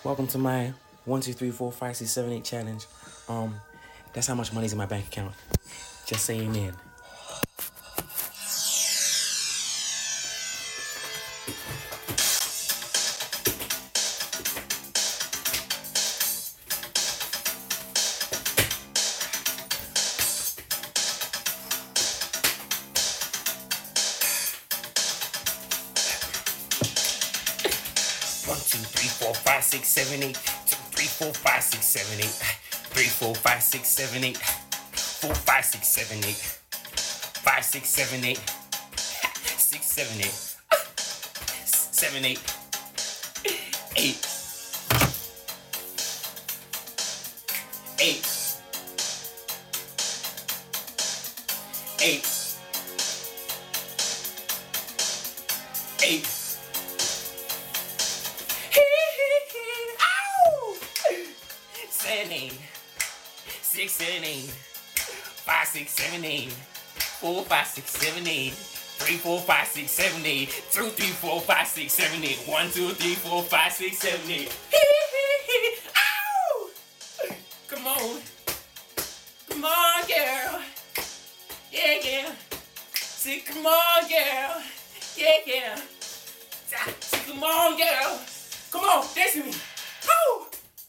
Welcome to my 1, 2, 3, 4, 5, 6, 7, 8 challenge. Um, that's how much money's in my bank account. Just say amen. 1, 2, 3, 4, 5, 6, 7, 8. 2, 3, 4, 5, 6, 7, 8. 3, 4, 5, 6, 7, 8. 4, 5, 6, 7, 8. 5, 6, 7, 8. 6, 7, 8. 7, 8. 8. 8. 8. 8. Ow! 7, 8. 6, 7, 8. 5, 6, 7, 8. 4, 5, 6, 7, 8. 3, 4, 5, 6, 7, 8. 2, 3, 4, 5, 6, 7, 8. 1, 2, 3, 4, 5, 6, 7, 8. Ow! Come on. Come on, girl. Yeah, yeah. See, come on, girl. Yeah, yeah. See, come on, girl. Come on, dance with me. Woo!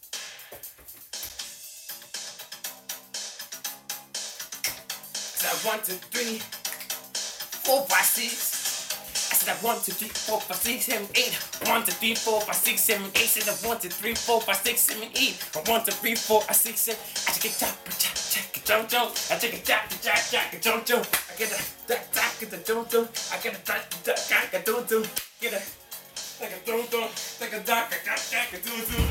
So 1, 2, 3, 4, 5, 6. I said 1, 2, 3, 4, 5, 6, 7, 8. 1, 2, 3, 4, 5, 6, 7, 8. Said 1, 2, 3, 4, 5, 6, 7, 8. 1, 2, 3, 4, 5, 6, 7. I take a chop, jump, jump. I take a chop, jump, jump. I get a jump, jump. I get a jump, jump. Get a like a dum dum, like a duck, a duck, a duck, a doo doo.